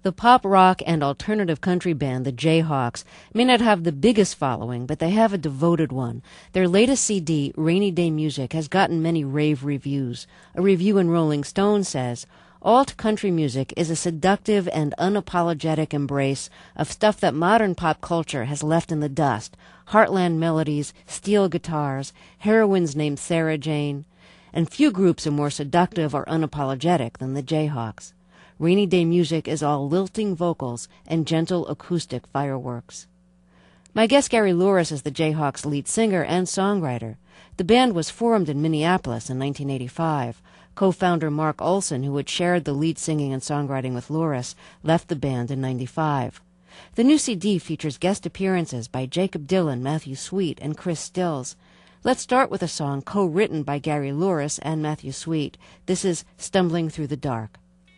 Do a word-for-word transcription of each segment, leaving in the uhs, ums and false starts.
The pop rock and alternative country band, the Jayhawks, may not have the biggest following, but they have a devoted one. Their latest C D, Rainy Day Music, has gotten many rave reviews. A review in Rolling Stone says, alt country music is a seductive and unapologetic embrace of stuff that modern pop culture has left in the dust. Heartland melodies, steel guitars, heroines named Sarah Jane, and few groups are more seductive or unapologetic than the Jayhawks. Rainy Day Music is all lilting vocals and gentle acoustic fireworks. My guest Gary Louris is the Jayhawks' lead singer and songwriter. The band was formed in Minneapolis in nineteen eighty-five. Co-founder Mark Olson, who had shared the lead singing and songwriting with Louris, left the band in ninety-five. The new C D features guest appearances by Jacob Dylan, Matthew Sweet, and Chris Stills. Let's start with a song co-written by Gary Louris and Matthew Sweet. This is Stumbling Through the Dark.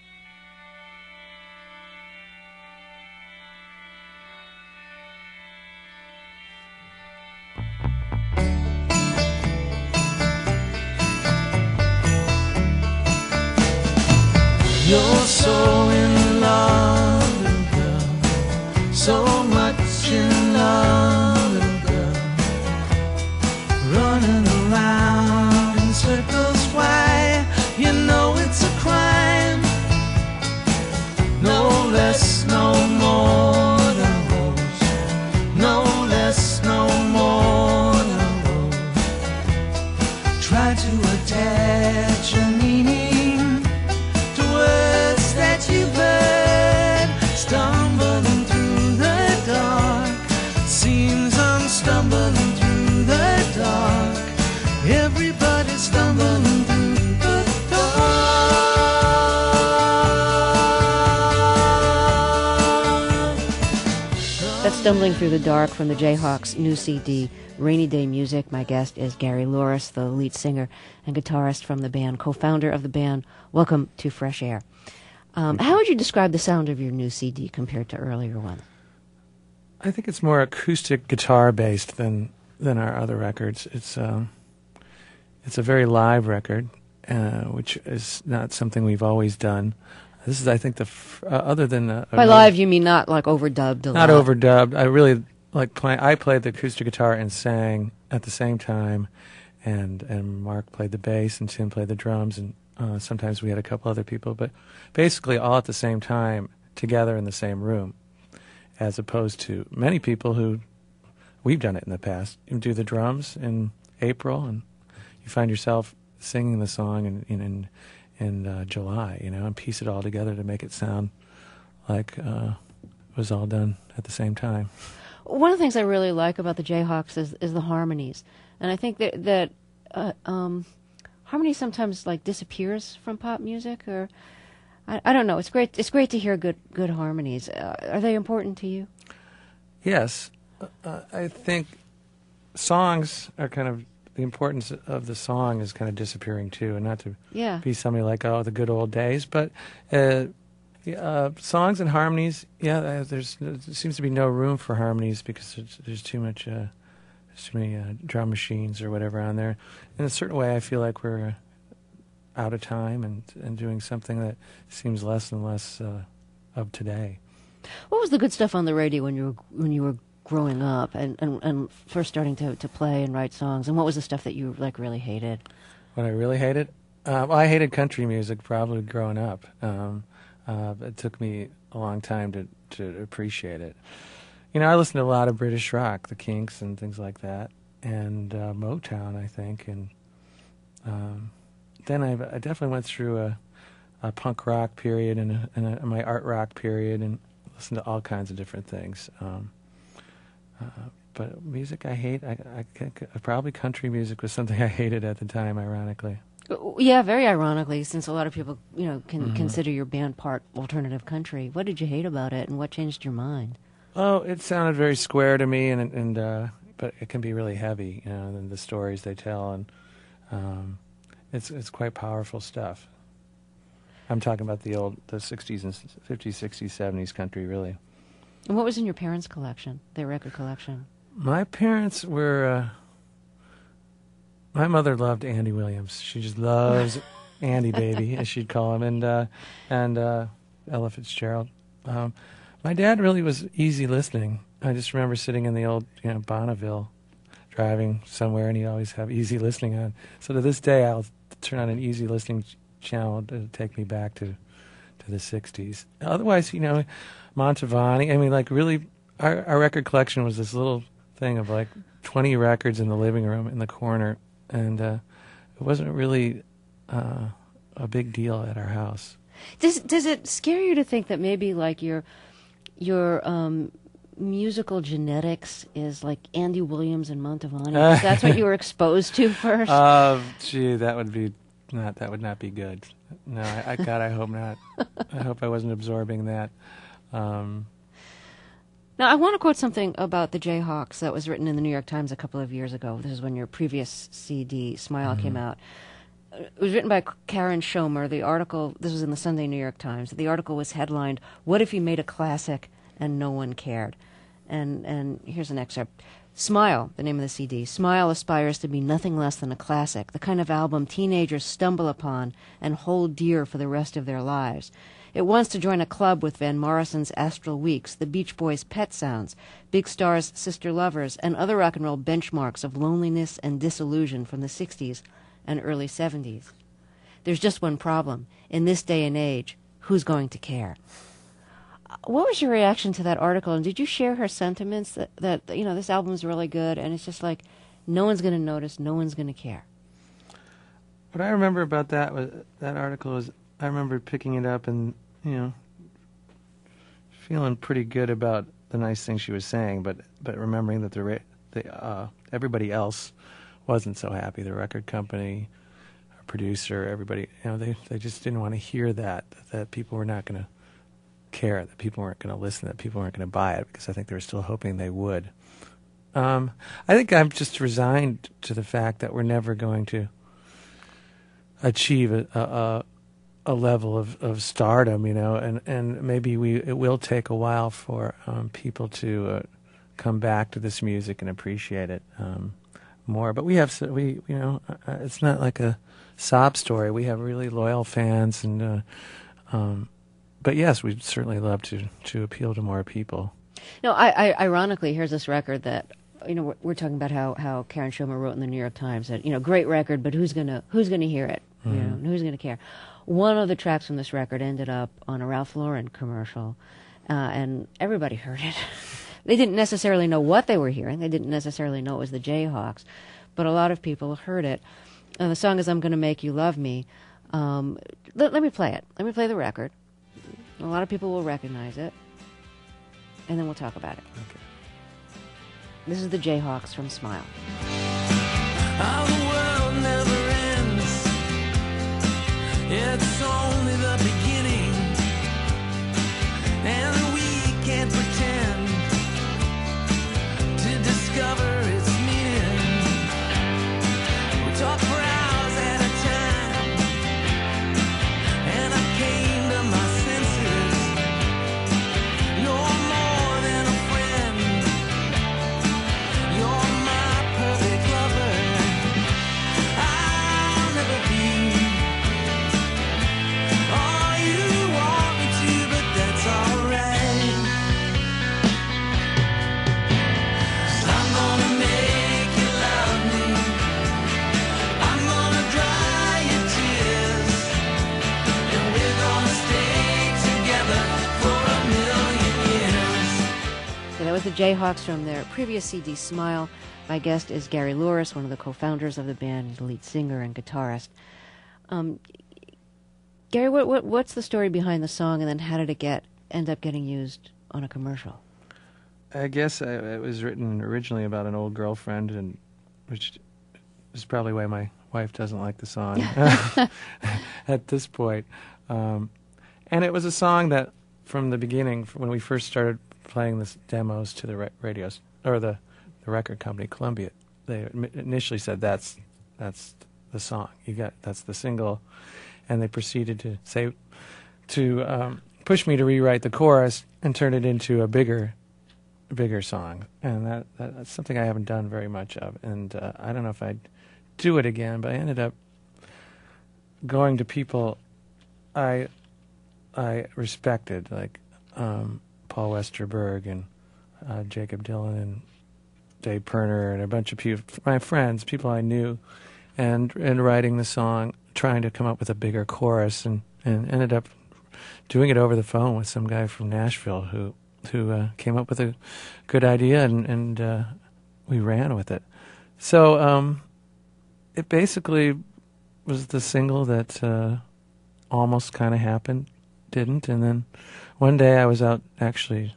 You're so in love, little girl, so much in love, little girl, running around in circles. Why? You know it's a crime, no less, no more than a rose, no less, no more than a rose. Try to attach your meaning that you've heard, stumbling through the dark. Seems I'm stumbling through the dark. Everybody's stumbling through the dark. That's Stumbling Through the Dark from the Jayhawks' new C D, Rainy Day Music. My guest is Gary Louris, the lead singer and guitarist from the band, co-founder of the band. Welcome to Fresh Air. Um, how would you describe the sound of your new C D compared to earlier ones? I think it's more acoustic guitar based than than our other records. It's um, it's a very live record, uh, which is not something we've always done. This is, I think, the f- uh, other than uh, by live you mean not like overdubbed. A not lot. overdubbed. I really like playing. I played the acoustic guitar and sang at the same time, and and Mark played the bass and Tim played the drums, and uh, sometimes we had a couple other people, but basically all at the same time together in the same room, as opposed to many people who, we've done it in the past, you do the drums in April and you find yourself singing the song in in, in, in uh, July, you know, and piece it all together to make it sound like uh, it was all done at the same time. One of the things I really like about the Jayhawks is, is the harmonies. And I think that, that uh, um, harmony sometimes like disappears from pop music, or I, I don't know. It's great. It's great to hear good good harmonies. Uh, are they important to you? Yes, uh, I think songs are kind of, the importance of the song is kind of disappearing too, and not to yeah. be somebody like, oh, the good old days, but uh, uh, songs and harmonies. Yeah, uh, there's there seems to be no room for harmonies because there's, there's too much, uh, there's too many uh, drum machines or whatever on there. In a certain way, I feel like we're Uh, out of time and and doing something that seems less and less uh, of today. What was the good stuff on the radio when you were when you were growing up and, and, and first starting to, to play and write songs? And what was the stuff that you like really hated? What I really hated? Uh, well, I hated country music probably growing up. Um, uh, it took me a long time to, to appreciate it. You know, I listened to a lot of British rock, the Kinks and things like that, and uh, Motown, I think, and um, then I've, I definitely went through a, a punk rock period and, a, and a, my art rock period and listened to all kinds of different things. Um, uh, but music I hate, I, I, I, probably country music was something I hated at the time, ironically. Yeah, very ironically, since a lot of people, you know, can Mm-hmm. consider your band part alternative country. What did you hate about it, and what changed your mind? Oh, it sounded very square to me, and and uh, but it can be really heavy, you know, and the stories they tell, and um, it's it's quite powerful stuff. I'm talking about the old, the sixties and fifties, sixties, seventies country, really. And what was in your parents' collection, their record collection? My parents were. Uh, my mother loved Andy Williams. She just loves Andy, baby, as she'd call him, and uh, and uh, Ella Fitzgerald. Um, my dad really was easy listening. I just remember sitting in the old, you know, Bonneville, driving somewhere, and he'd always have easy listening on. So to this day, I'll turn on an easy listening ch- channel to take me back to to the sixties. Otherwise, you know, Mantovani. I mean, like really, our our record collection was this little thing of like twenty records in the living room in the corner, and uh, it wasn't really uh, a big deal at our house. Does does it scare you to think that maybe like your your um, musical genetics is like Andy Williams and Mantovani? Uh, that's what you were exposed to first. Uh, gee, that would be not. That would not be good. No, I, I God, I hope not. I hope I wasn't absorbing that. Um, now, I want to quote something about the Jayhawks that was written in the New York Times a couple of years ago. This is when your previous C D, Smile, mm-hmm. came out. It was written by Karen Schomer. The article, this was in the Sunday New York Times. The article was headlined, "What if you made a classic and no one cared?" And and here's an excerpt. Smile, the name of the C D. Smile aspires to be nothing less than a classic, the kind of album teenagers stumble upon and hold dear for the rest of their lives. It wants to join a club with Van Morrison's Astral Weeks, the Beach Boys' Pet Sounds, Big Star's Sister Lovers, and other rock and roll benchmarks of loneliness and disillusion from the sixties and early seventies. There's just one problem. In this day and age, who's going to care? What was your reaction to that article, and did you share her sentiments that, that you know, this album's really good, and it's just like, no one's going to notice, no one's going to care? What I remember about that was, that article was, I remember picking it up and, you know, feeling pretty good about the nice things she was saying, but but remembering that the, ra- the uh, everybody else wasn't so happy. The record company, our producer, everybody, you know, they, they just didn't want to hear that, that people were not going to care, that people weren't going to listen, that people weren't going to buy it, because I think they were still hoping they would. Um, I think I'm just resigned to the fact that we're never going to achieve a, a, a level of, of stardom, you know, and, and maybe we it will take a while for um, people to uh, come back to this music and appreciate it um, more. But we have, we you know, uh, it's not like a sob story. We have really loyal fans, and uh, um, but yes, we'd certainly love to, to appeal to more people. No, I, I ironically, here's this record that, you know, we're, we're talking about how, how Karen Schomer wrote in the New York Times that, you know, great record, but who's gonna who's gonna hear it? Mm-hmm. You know, who's gonna care? One of the tracks from this record ended up on a Ralph Lauren commercial, uh, and everybody heard it. They didn't necessarily know what they were hearing. They didn't necessarily know it was the Jayhawks, but a lot of people heard it. And the song is "I'm Gonna Make You Love Me." Um, let, let me play it. Let me play the record. A lot of people will recognize it, and then we'll talk about it. Okay. This is the Jayhawks from Smile. How the world never ends. It's only the beginning, and we can't pretend to discover its meaning. We talk for hours at a time, and I came to my senses. You're more than a friend. You're my perfect lover. I'll never be all you want me to, but that's alright. 'Cause I'm gonna make you love me. I'm gonna dry your tears, and we're gonna stay together for a million years. So that was the Jayhawks from their previous C D, Smile. My guest is Gary Louris, one of the co-founders of the band, the lead singer and guitarist. Um, Gary, what, what what's the story behind the song, and then how did it get end up getting used on a commercial? I guess I, it was written originally about an old girlfriend, and which is probably why my wife doesn't like the song at this point. Um, and it was a song that, from the beginning, when we first started playing the demos to the ra- radios or the, the record company, Columbia, they initially said that's that's the song. You got that's the single, and they proceeded to say to um, push me to rewrite the chorus and turn it into a bigger. bigger song, and that, that that's something I haven't done very much of, and uh, I don't know if I'd do it again, but I ended up going to people I I respected, like um, Paul Westerberg and uh, Jacob Dylan and Dave Perner and a bunch of people, my friends, people I knew, and and writing the song, trying to come up with a bigger chorus, and, and ended up doing it over the phone with some guy from Nashville who who uh, came up with a good idea, and, and uh, we ran with it. So um, it basically was the single that uh, almost kind of happened, didn't, and then one day I was out actually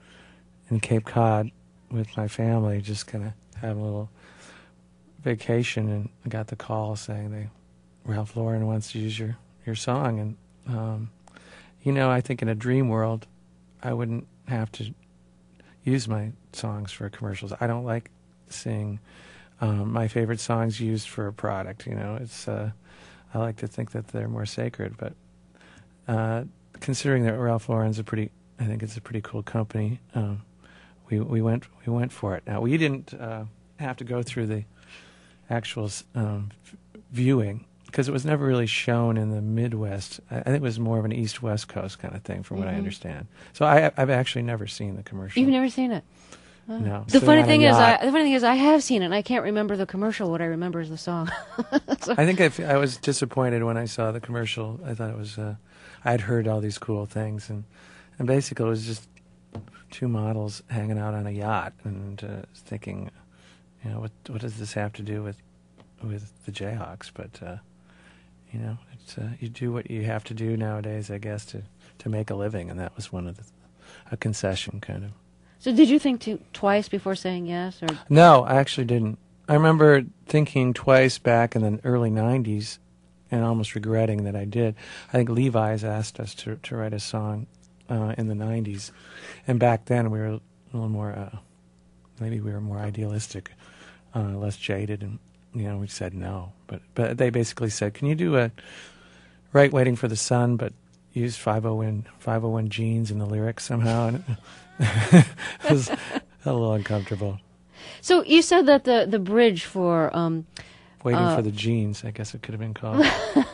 in Cape Cod with my family, just kind of having a little vacation, and I got the call saying they Ralph Lauren wants to use your, your song. And um, you know, I think in a dream world I wouldn't have to use my songs for commercials. I don't like seeing um, my favorite songs used for a product. You know, it's uh, I like to think that they're more sacred, but uh, considering that Ralph Lauren's a pretty, I think it's a pretty cool company. Um, we we went we went for it. Now we didn't uh, have to go through the actual um, viewing, because it was never really shown in the Midwest. I, I think it was more of an East-West Coast kind of thing, from what mm-hmm. I understand. So I, I've actually never seen the commercial. You've never seen it? Oh. No. The funny thing is, I, the funny thing is, I have seen it, and I can't remember the commercial. What I remember is the song. So. I think I, f- I was disappointed when I saw the commercial. I thought it was, uh, I had heard all these cool things, and, and basically it was just two models hanging out on a yacht, and uh, thinking, you know, what what does this have to do with with the Jayhawks? But uh, you know, it's uh, you do what you have to do nowadays, I guess, to, to make a living, and that was one of the a concession kind of. So did you think to, twice before saying yes? Or no, I actually didn't. I remember thinking twice back in the early nineties, and almost regretting that I did. I think Levi's asked us to to write a song uh, in the nineties, and back then we were a little more, uh, maybe we were more idealistic, uh, less jaded, and you know, we said no. But but they basically said, can you do a Right Waiting for the Sun, but use five oh one jeans in the lyrics somehow? And it was a little uncomfortable. So you said that the, the bridge for... Um, Waiting uh, for the Jeans, I guess it could have been called.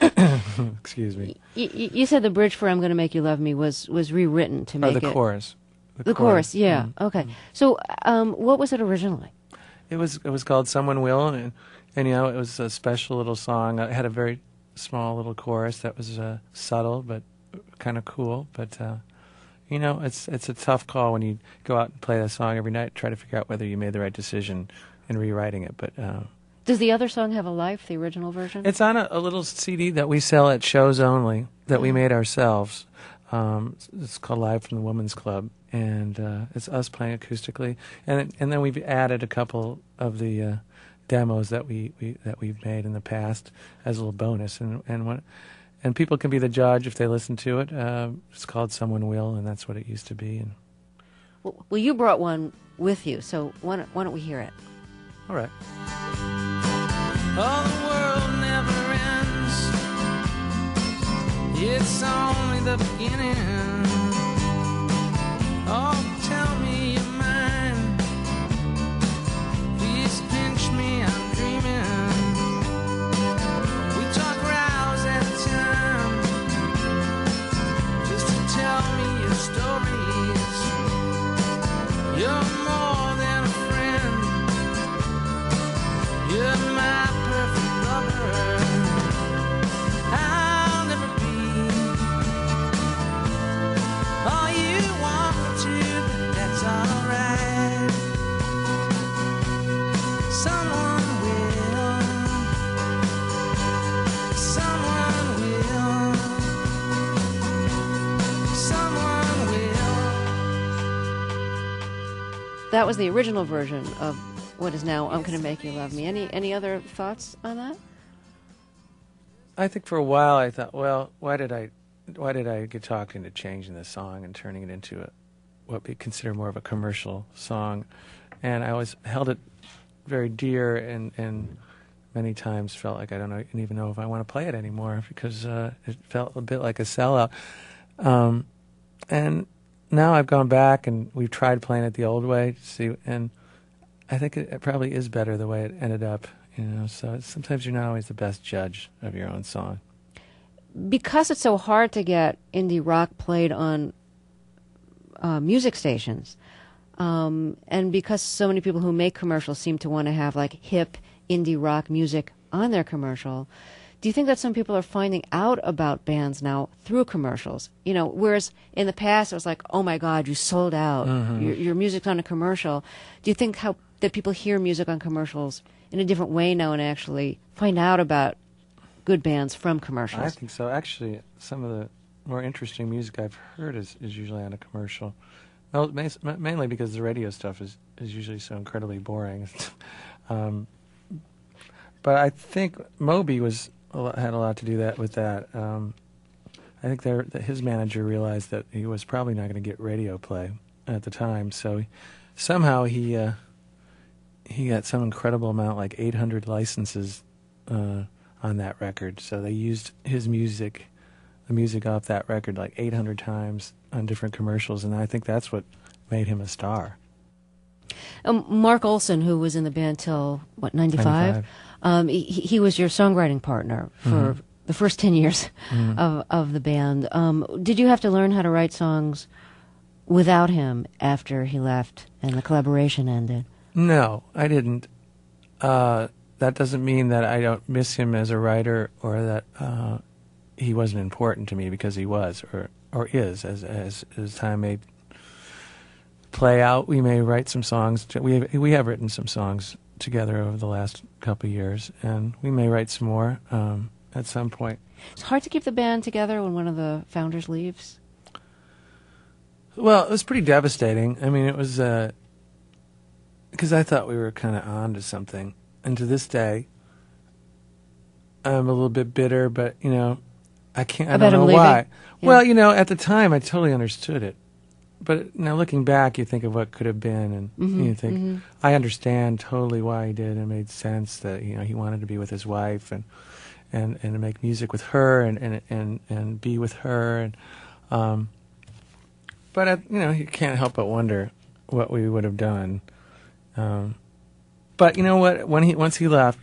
Excuse me. You, you said the bridge for I'm Gonna Make You Love Me was, was rewritten to make it... Oh, the it... chorus. The, the chorus, chorus yeah. Mm-hmm. Okay. So um, what was it originally? It was it was called Someone Will, and, and you know, it was a special little song. It had a very small little chorus that was uh, subtle but kind of cool. But uh, you know, it's it's a tough call when you go out and play that song every night, try to figure out whether you made the right decision in rewriting it. But uh, does the other song have a life, the original version? It's on a, a little C D that we sell at shows only, that oh. we made ourselves. Um, it's called Live from the Women's Club, and uh, it's us playing acoustically, and and then we've added a couple of the uh, demos that we, we that we've made in the past as a little bonus, and and what, and people can be the judge if they listen to it. Uh, it's called Someone Will, and that's what it used to be. And well, well, you brought one with you, so why don't, why don't we hear it? All right. Oh, the world never ends. It's only the beginning. Oh, tell me you're mine. Please pinch me, I'm dreaming. We talk for hours at a time, just to tell me your stories. You're more than a friend. You're my perfect lover. I'll never be all you want me to, but that's alright. Someone will, someone will, someone will. That was the original version of what is now I'm Gonna Make You Love Me. Any any other thoughts on that? I think for a while I thought, well, why did I, why did I get talked into changing the song and turning it into a, what we consider more of a commercial song, and I always held it very dear, and, and many times felt like I don't know, even know if I want to play it anymore, because uh, it felt a bit like a sellout. Um, and now I've gone back and we've tried playing it the old way to see, and I think it, it probably is better the way it ended up. You know, so it's, sometimes you're not always the best judge of your own song. Because it's so hard to get indie rock played on uh, music stations. Um, and because so many people who make commercials seem to want to have like hip indie rock music on their commercial, do you think that some people are finding out about bands now through commercials? You know, whereas in the past it was like, oh my God, you sold out. Mm-hmm. Your, your music's on a commercial. Do you think how that people hear music on commercials in a different way now and actually find out about good bands from commercials? I think so. Actually, some of the more interesting music I've heard is, is usually on a commercial. Well, mainly because the radio stuff is, is usually so incredibly boring. um, but I think Moby was a lot, had a lot to do that with that. Um, I think there, that his manager realized that he was probably not going to get radio play at the time, so he, somehow he uh, he got some incredible amount, like eight hundred licenses uh, on that record. So they used his music, the music off that record, like eight hundred times on different commercials, and I think that's what made him a star. Um, Mark Olson, who was in the band till, what, ninety-five? Um, he, he was your songwriting partner for mm-hmm. the first ten years mm-hmm. of, of the band. Um, did you have to learn how to write songs without him after he left and the collaboration ended? No, I didn't. Uh, that doesn't mean that I don't miss him as a writer or that uh, he wasn't important to me, because he was, or or is, as as as time may play out. We may write some songs. We have, we have written some songs together over the last couple of years, and we may write some more um, at some point. It's hard to keep the band together when one of the founders leaves. Well, it was pretty devastating. I mean, it was uh, because I thought we were kind of on to something, and to this day, I'm a little bit bitter. But you know, I can't. I About don't know him why. Yeah. Well, you know, at the time, I totally understood it. But now looking back, you think of what could have been, and mm-hmm, you think, mm-hmm. I understand totally why he did. It made sense that, you know, he wanted to be with his wife and and, and to make music with her and, and, and, and be with her. And um, but, uh, you know, you can't help but wonder what we would have done. Um, but you know what? When he once he left,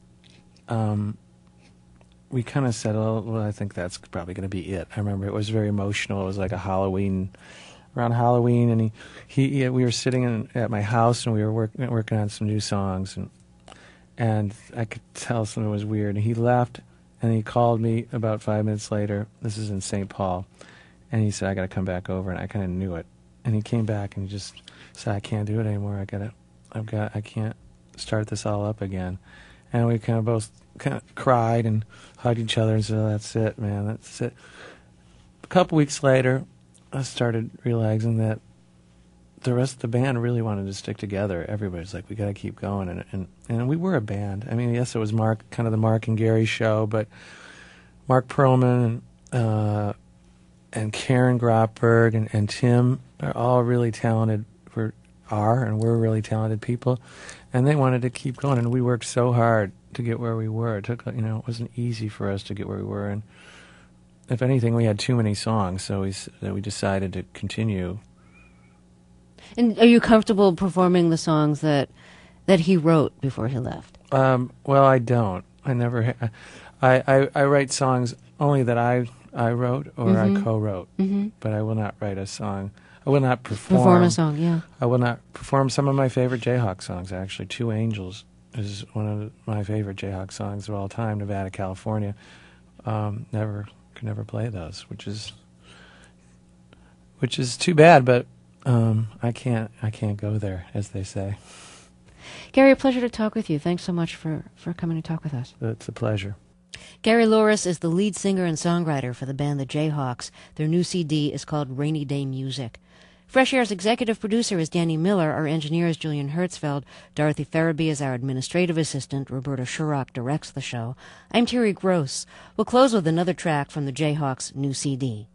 um, we kind of said, oh, well, I think that's probably going to be it. I remember it was very emotional. It was like a Halloween... around Halloween, and he, he, he we were sitting in, at my house, and we were work, working on some new songs, and and I could tell something was weird. And he left, and he called me about five minutes later. This is in Saint Paul, and he said, "I got to come back over," and I kind of knew it. And he came back and he just said, "I can't do it anymore. I got to, I've got, I can't start this all up again." And we kind of both kind of cried and hugged each other and said, oh, "That's it, man. That's it." A couple weeks later, I started realizing that the rest of the band really wanted to stick together. Everybody's like, we got to keep going. And, and and we were a band. I mean, yes, it was Mark, kind of the Mark and Gary show, but Mark Perlman and, uh, and Karen Grotberg and, and Tim are all really talented, for, are and were really talented people. And they wanted to keep going. And we worked so hard to get where we were. It took, you know, it wasn't easy for us to get where we were. And if anything, we had too many songs, so we so we decided to continue. And are you comfortable performing the songs that that he wrote before he left? Um, well, I don't. I never. Ha- I, I I write songs only that I I wrote or mm-hmm. I co-wrote, mm-hmm. but I will not write a song. I will not perform. Perform a song, yeah. I will not perform some of my favorite Jayhawk songs. Actually, Two Angels is one of my favorite Jayhawk songs of all time. Nevada, California. Um, never. Could never play those, which is which is too bad, but um, I can't I can't go there, as they say. Gary, a pleasure to talk with you. Thanks so much for, for coming to talk with us. It's a pleasure. Gary Louris is the lead singer and songwriter for the band The Jayhawks. Their new C D is called Rainy Day Music. Fresh Air's executive producer is Danny Miller. Our engineer is Julian Hertzfeld. Dorothy Farabee is our administrative assistant. Roberta Shurock directs the show. I'm Terry Gross. We'll close with another track from the Jayhawks' new C D.